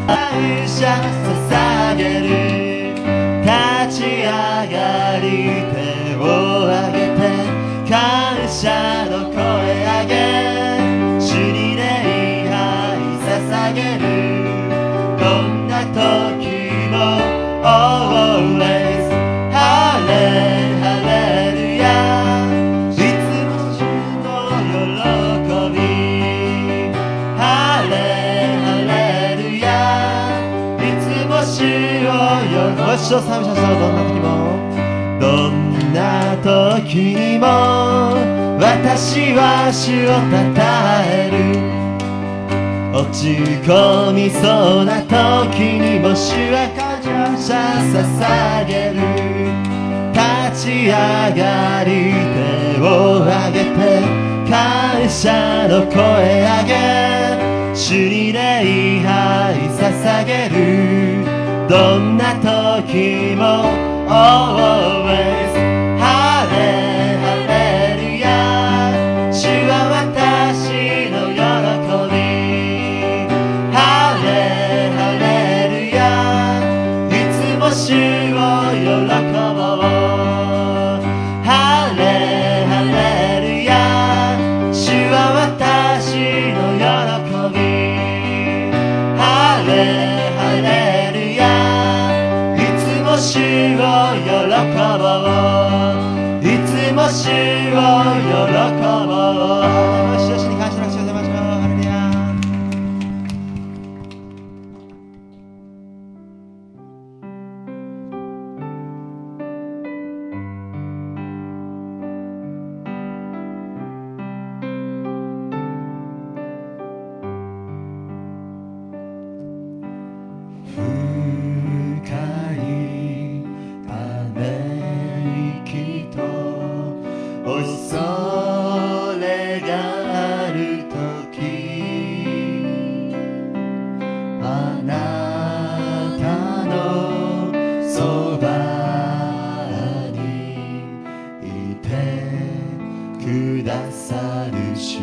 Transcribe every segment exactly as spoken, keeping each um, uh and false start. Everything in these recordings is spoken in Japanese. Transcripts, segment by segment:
感謝捧げる。立ち上がり手を上げて感謝の声上げ、主に礼拝捧げる。どんな時も always ハレハレルヤ、いつも主の喜び。ハレハレルヤ、いつも主を喜び。主を賛美しましょう。どんな時にもどんな時にも私は主をたたえる。落ち込みそうな時にも主は感謝捧げる。立ち上がり手を上げて感謝の声上げ、主に礼拝捧げる。どんな時も always ハレハレルヤ、主は私の喜び。ハレハレルヤ、いつも主を喜ぼう。ハレハレルヤ、主は私の喜び。ハレハレルヤ、いつも主を喜ぼう。いつも主を喜ぼう。主に感謝の口を出ましょう。ハレルヤ。深いため息と恐れがある時、あなたのそばにいてくださる主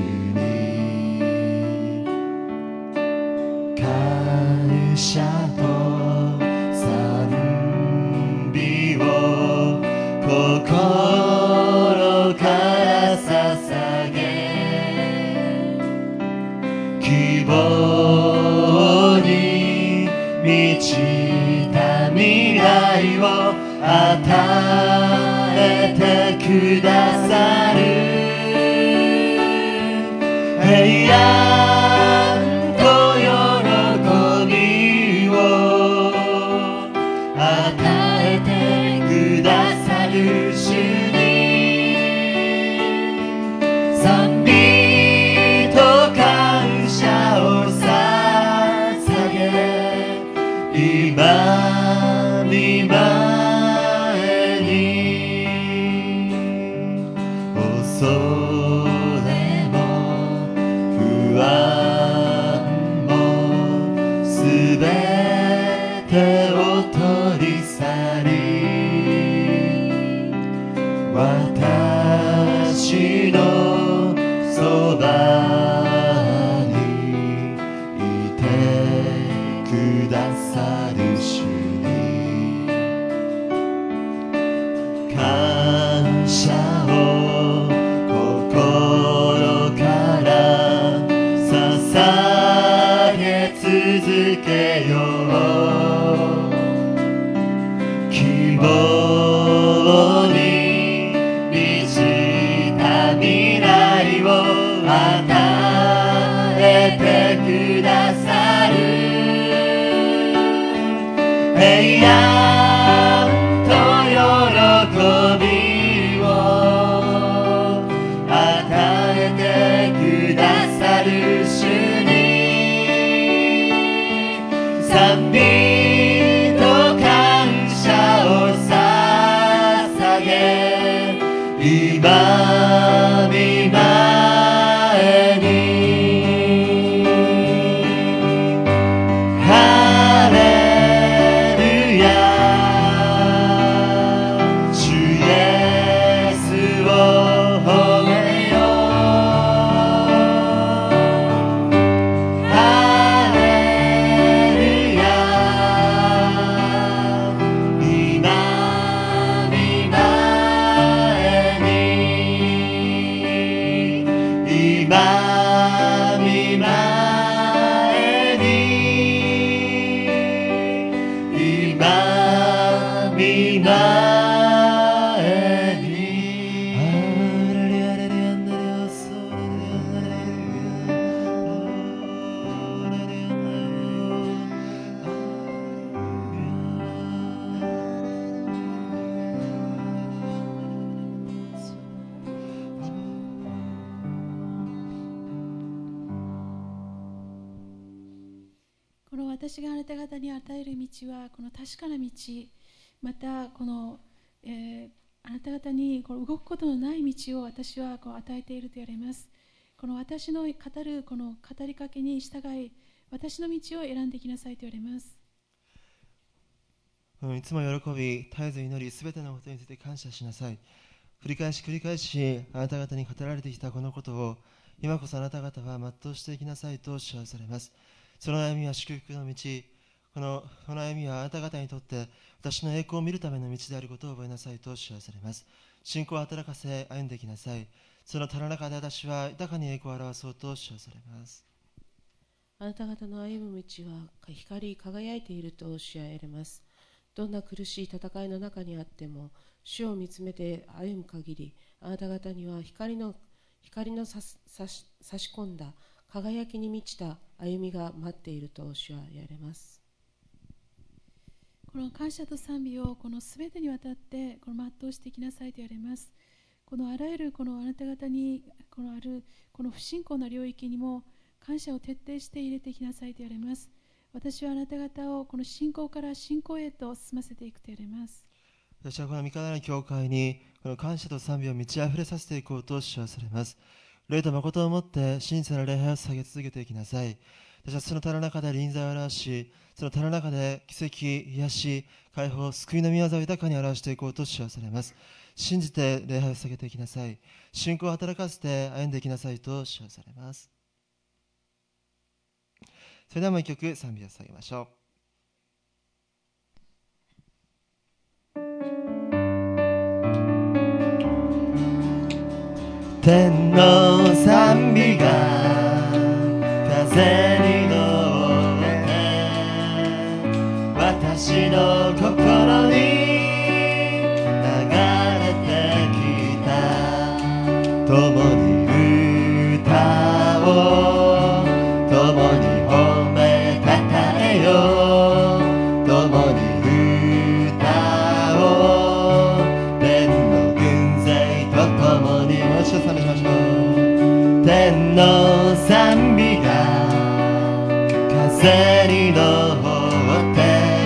に感謝と賛美を心から捧げ、希望に満ちた未来を与えてくださる。平安と喜びを与えてくださる主に賛美と感謝を捧げ、今見前に恐れも不安もすべてを取り去り、私のそばにいてくださる主に感謝を心から捧げ続けよう。希望に満ちた未来を与えてくださる。平安と喜びを与えてくださる主に賛美と感謝を捧げ、今見前にハレルヤ、主イエスを褒めよう。ハレルヤ私があなた方に与える道はこの確かな道、またこの、えー、あなた方にこの動くことのない道を私はこう与えていると言われます。この私の語るこの語りかけに従い、私の道を選んでいきなさいと言われます。 いつも喜び、絶えず祈り、すべてのことについて感謝しなさい。繰り返し繰り返しあなた方に語られてきたこのことを今こそあなた方は全うしていきなさいと知らされます。その歩みは祝福の道、このこの歩みはあなた方にとって私の栄光を見るための道であることを覚えなさいと知らされます。信仰を働かせ歩んでいきなさい。そのたの中で私は豊かに栄光を表そうと知らされます。 あなた方の歩む道は光り輝いていると教えられます。どんな苦しい戦いの中にあっても主を見つめて歩む限り、あなた方には光の光の差し差し込んだ輝きに満ちた歩みが待っていると主は言われます。 この感謝と賛美をこのすべてにわたってこの全うしていきなさいと言われます。このあらゆるこのあなた方にこのあるこの不信仰な領域にも感謝を徹底して入れていきなさいと言われます。私はあなた方をこの信仰から信仰へと進ませていくと言われます。 私はこの御方の教会にこの感謝と賛美を満ち溢れさせていこうと知らされます。霊と誠をもって真実な礼拝を捧げ続けていきなさい。私はその他の中で臨在を表し、その他の中で奇跡、癒し、解放、救いの御業を豊かに表していこうと知らされます。信じて礼拝を捧げていきなさい。信仰を働かせて歩んでいきなさいと知らされます。それではもう一曲賛美を捧げましょう。天の賛美が風に乗って私の心に流れてきた。共に歌おう、共に褒めたたえよう、共に歌おう、天の軍勢と共に。もう一度賛美しましょう。天の賛美が風に乗って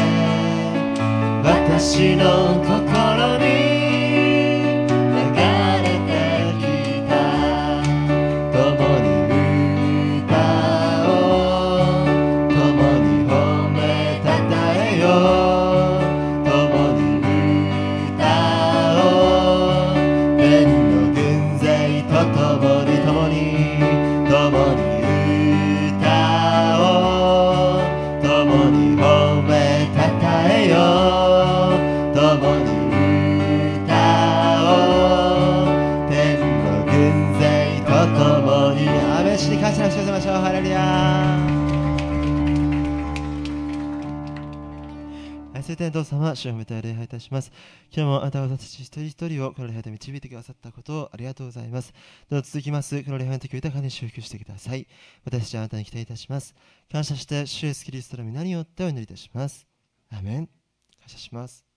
私の心に流れてきた。共に歌おう、共に褒めたたえよう、共に歌おう、天の軍勢と共に共に共に歌おう、共に褒めたたえよう、共に歌おう、天の軍勢と共に。アーメン。主に感謝のしましょう。ハレルヤ。愛する天道様、主を褒めて礼拝いたします。今日もあなた方たち一人一人をこの礼拝で導いてくださったことをありがとうございます。どうぞ続きますこの礼拝の時を豊かに祝福してください。私たちはあなたに期待いたします。感謝して主イエスキリストの皆によってお祈りいたします。アーメン。感謝します。